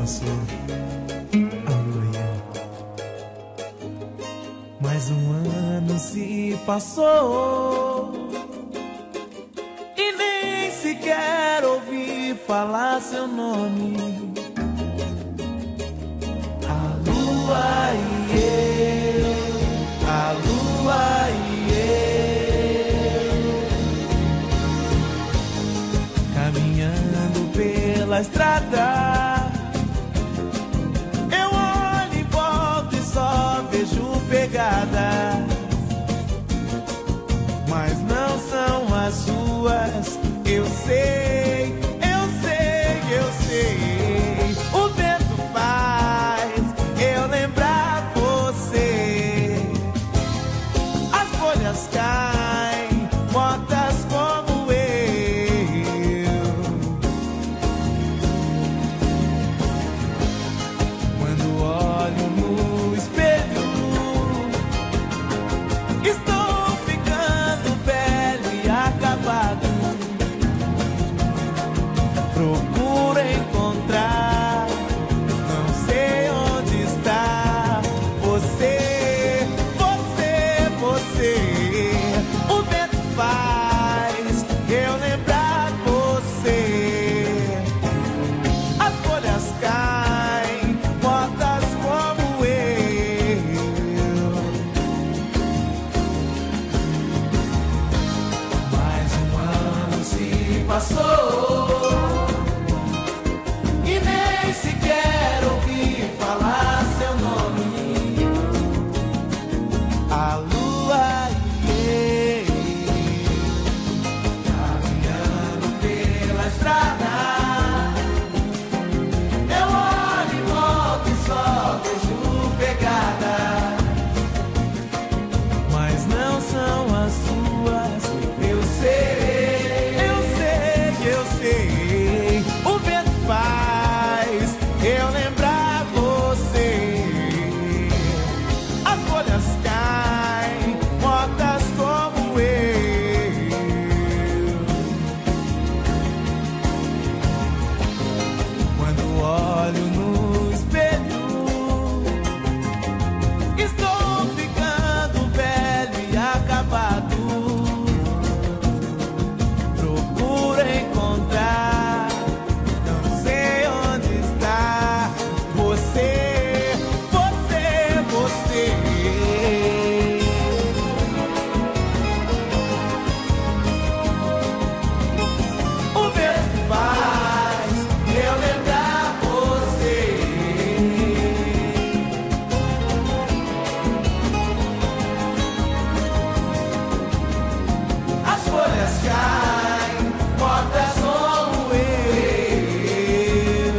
passou, a lua e eu. Mais um ano se passou e nem sequer ouvi falar seu nome. A lua e eu, a lua e eu, caminhando pela estrada. Eu olho em volta e só vejo pegadas, mas não são as suas. Eu sei, eu sei, eu sei. O vento faz eu lembrar você. As folhas caem, mortas como eu. Quando olho no espelho, estou ficando velho e acabado. Procuro encontrar, não sei onde está você, você, você. O vento faz eu lembrar você. As folhas caem, mortas como eu. Mais um ano se passou e nem sequer ouvi falar seu nome. A lua e eu, caminhando pela estrada. Eu olho em volta e só vejo pegada, mas não são as suas. Eu sei, eu sei, eu sei. O vento faz eu lembrar você. As folhas caem, mortas como eu. Quando olho no espelho, estou ficando velho e acabado. Procuro encontrar, não sei onde está você, você, você. O vento faz eu lembrar você. As folhas caem, mortas como eu.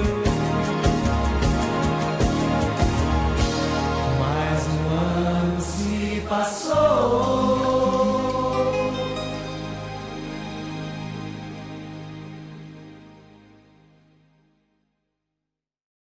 Mais um ano se passou